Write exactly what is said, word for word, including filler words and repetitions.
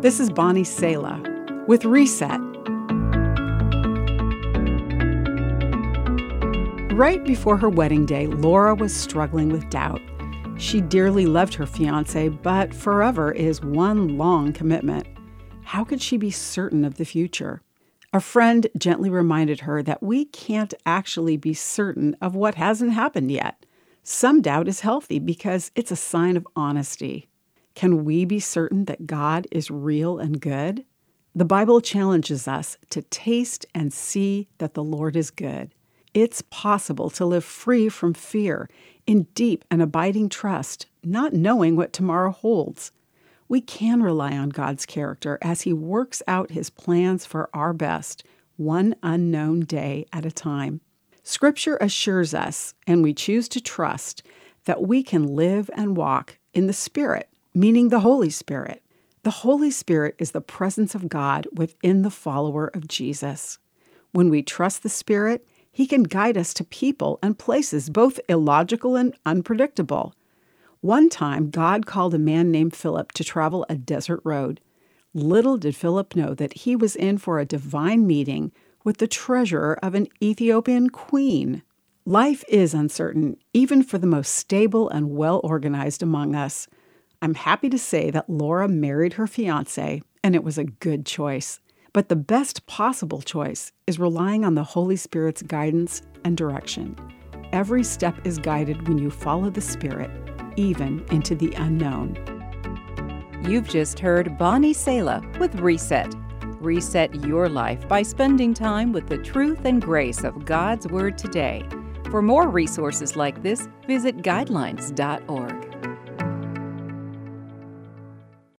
This is Bonnie Sala with Reset. Right before her wedding day, Laura was struggling with doubt. She dearly loved her fiancé, but forever is one long commitment. How could she be certain of the future? A friend gently reminded her that we can't actually be certain of what hasn't happened yet. Some doubt is healthy because it's a sign of honesty. Can we be certain that God is real and good? The Bible challenges us to taste and see that the Lord is good. It's possible to live free from fear, in deep and abiding trust, not knowing what tomorrow holds. We can rely on God's character as He works out His plans for our best, one unknown day at a time. Scripture assures us, and we choose to trust, that we can live and walk in the Spirit, meaning the Holy Spirit. The Holy Spirit is the presence of God within the follower of Jesus. When we trust the Spirit, He can guide us to people and places both illogical and unpredictable. One time, God called a man named Philip to travel a desert road. Little did Philip know that he was in for a divine meeting with the treasurer of an Ethiopian queen. Life is uncertain, even for the most stable and well-organized among us. I'm happy to say that Laura married her fiancé, and it was a good choice. But the best possible choice is relying on the Holy Spirit's guidance and direction. Every step is guided when you follow the Spirit, even into the unknown. You've just heard Bonnie Sala with Reset. Reset your life by spending time with the truth and grace of God's Word today. For more resources like this, visit guidelines dot org.